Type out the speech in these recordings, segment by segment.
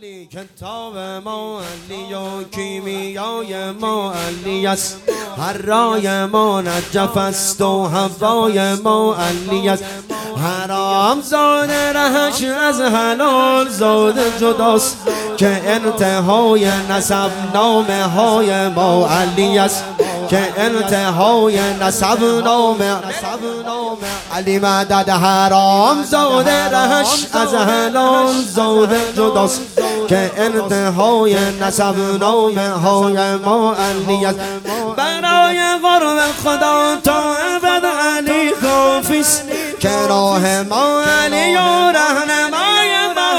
علی کتاب ما علی و کیمیای ما علی است، هر رای ما نجف است و هوای ما علی است. حرام زاده رهش از حلال زاده جداست، که انتهای نسب نامه های ما علی است، که انتهای نسب نامه علی مدد. حرام زاده رهش از حلال زاده جداست، که انتهای نسب نامه های ما علی است. برای قرب خدا تا ابد علی کافی است، که راه ما علی و رهنمای ما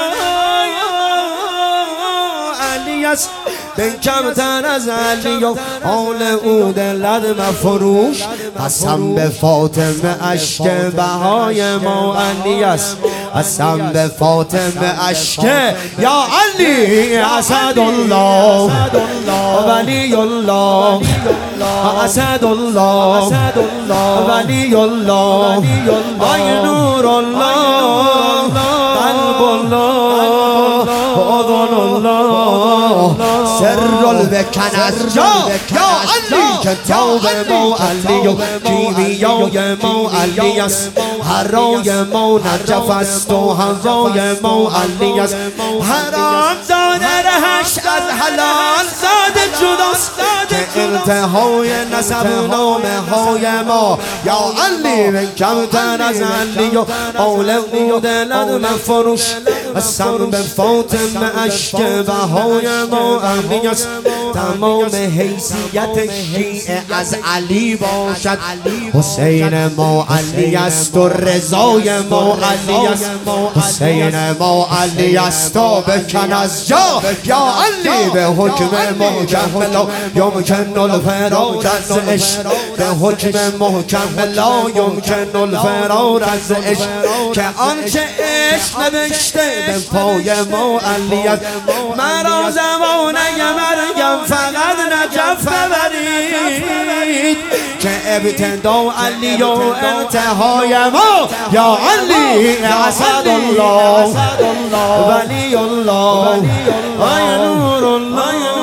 علی است. به کمتر از علی و حال او دلد مفروش، قسم به فاطمه اشک بهای ما علی است، قسم به فاطمه اشک یا علی اسد الله ولی الله اسد الله ولی الله ای نور الله قلب الله اذن الله سر البکن از یا علی کتاب ما علی و کیمیای ما علی است، هر رای ما نجف است و هوای ما علی است. حرام زاده رهش از حلال زاده جداست، که انتهای نسب نامه های ما یا علی من کمتر از علی و آل او دلد مفروش، قسم به فاطمه اشک بهای ما علی است. تمام حیثیت شیعه از علی باشد، حسین ما علی است و رضای ما علی است، حسین ما علی است و بکن از جا یا علی. به حکم محکم لا یمکن الفرار از عشق، به حکم محکم لا یمکن الفرار از عشق، که آنچه عشق نوشته به پای ما علی است. مرا زمانه مرگم فقط نجف ببرید، که ابتدا علی و انتهای ما یا علی اسد الله ولی الله ای نور الله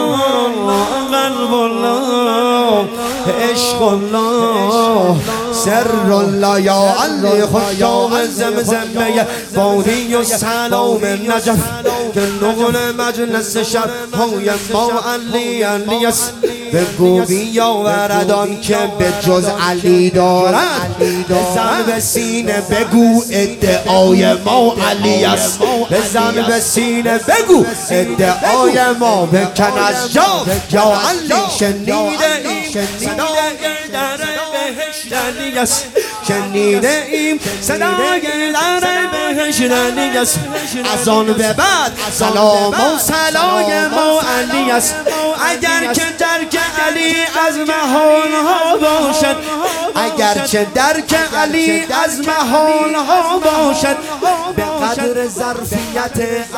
قلب الله عشق الله سر الله یا علی. خشاق زمزمه بادی و سلام نجف، که نقل مجلس شب های ما علی علی است. بگو بیاوردان که به جز علی دارد، بزن به سینه بگو ادعای ما علی است، بزن به سینه بگو ادعای ما. بکن از جا یا علی شنیده ایم صدای در بهشت علی است، شنیده ایم صدای در بهشت علی است. از آن به بعد سلام و صلای ما علی است. اگر که درک علی از محال ها باشد، اگر که درک علی از محال ها باشد، به قدر ظرفیت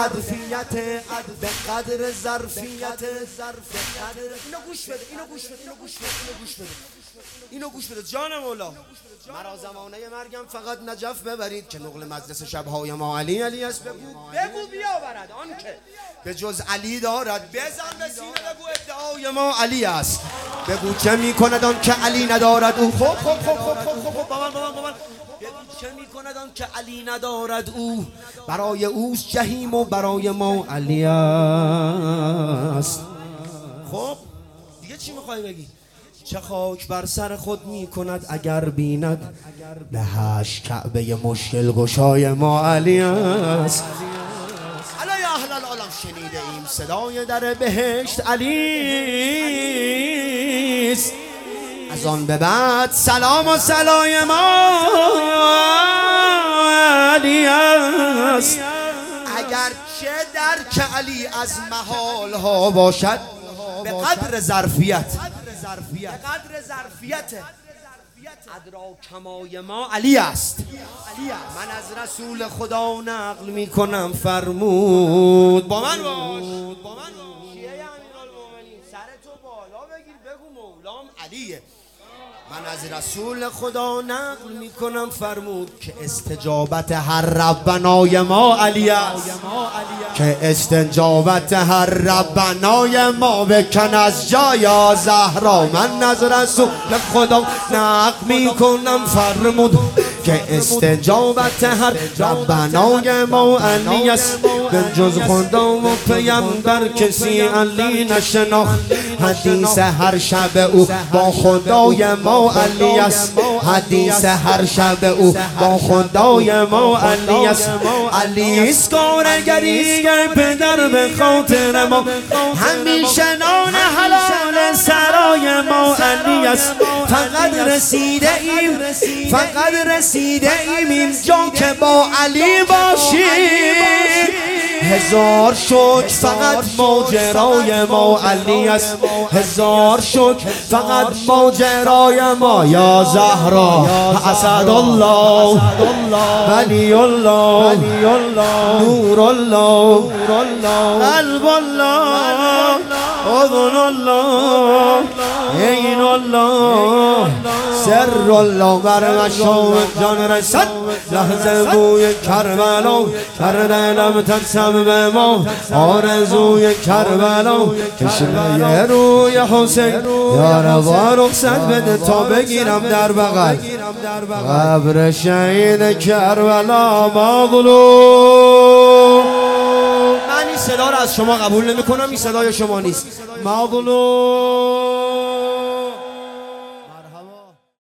به قدر ظرفیت اینو گوش بده، اینو گوش بده، اینو گوش بده، اینو گوش بده، اینو گوش بده. جان مولا مرا زمانه مرگم فقط نجف ببرید، که نقل مجلس شبهای ما علی علی است. بگو بیاورد آن که به جز علی دارد، بزن به سینه بگو ادعای ما علی است. بگو چه میکند آن که علی ندارد او. خب بابا بگو چه میکند آن که علی ندارد او. برای اوست جهیم و برای ما علی است. خب دیگه چی میخوای بگی؟ چه خاک بر سر خود می کند اگر بیند، به هشت کعبه مشکل گشای ما علی است. الا یا اهل العالم شنیده ایم صدای در بهشت علی است. از آن به بعد سلام و صلای ما علی است. اگر چه درک علی از محال ها باشد، به قدر ظرفیت ادراکمای ما علی است. من از رسول خدا نقل می کنم فرمود با من باش، شیعه امیرالمومنین سر تو بالا بگیر بگو مولام علیه. من از رسول خدا نقل میکنم فرمود که استجابت هر ربنای ما علی است، که استجابت هر ربنای ما بکن از جای زهرا. من از رسول خدا نقل میکنم فرمود که استجابت هر ربنای ما علی است، به جز خدا و پیامبر کسی علی نشناخت. حدیث هر شب او با خدای ما علی است، حدیث هر شب او با خدای ما علی است. علی است کارگری پدر به خاطر ما، همیشه نان حلال سرای ما علی است. فقط رسیده ایم، فقط رسیده ایم اینجا که با علی باشیم. هزار شکر فقط ماجرای ما علی است، هزار شکر فقط ماجرای ما. یا زهرا اسد الله، ولی الله، نور الله، قلب الله، اذن الله، عین الله، سر الله. بر مشام جان رسد لحظه بوی کربلا، کرده لم تنسم به ما آرزوی کربلا. کشمه روی حسین یا روا رخصت بده تا بگیرم در بغل قبر شهید کربلا. مظلوم. من این صدا رو از شما قبول نمی کنم، این صدای شما نیست. مظلوم.